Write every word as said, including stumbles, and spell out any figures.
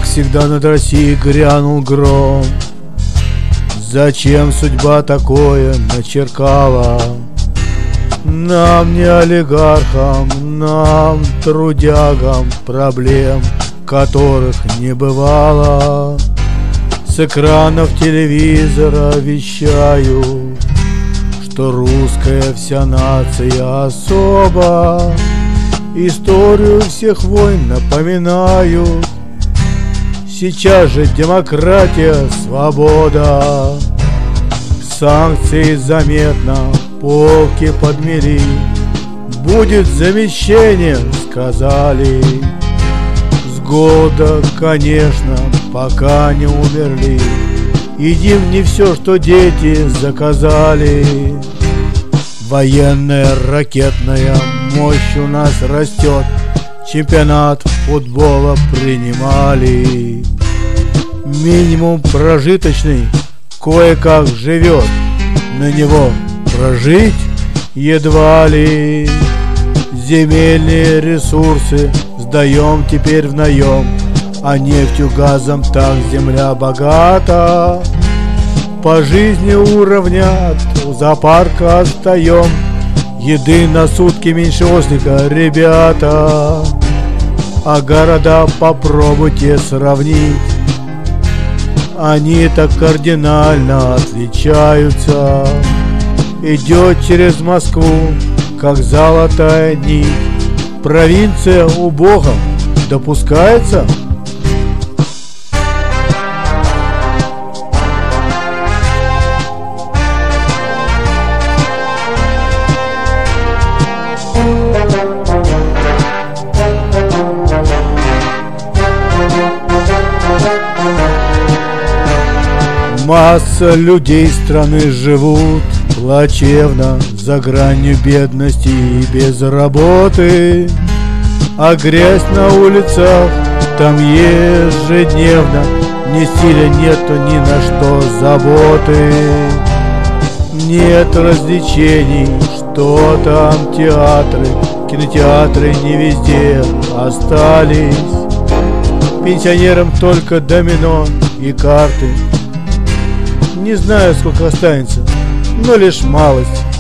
всегда над Россией грянул гром. Зачем судьба такое начеркала? Нам, не олигархам, нам, трудягам, проблем, которых не бывало. С экранов телевизора вещаю, что русская вся нация особа. Историю всех войн напоминают. Сейчас же демократия, свобода. Санкции заметно, полки подмели. Будет замещение, сказали. С голода, конечно, пока не умерли. Едим не все, что дети заказали. Военная ракетная мощь у нас растет. Чемпионат футбола принимали. Минимум прожиточный кое-как живет. На него прожить едва ли. Земельные ресурсы сдаем теперь в наем, а нефтью, газом так земля богата. По жизни уравнят, у зоопарка отстаем. Еды на сутки меньше ослика, ребята. А города попробуйте сравнить. Они так кардинально отличаются. Идет через Москву, как золотая нить. Провинция у Бога допускается? Масса людей страны живут плачевно, за гранью бедности и без работы. А грязь на улицах там ежедневно. Ни стиля нету, ни на что заботы. Нет развлечений, что там театры. Кинотеатры не везде остались. Пенсионерам только домино и карты. Не знаю, сколько останется, но лишь малость.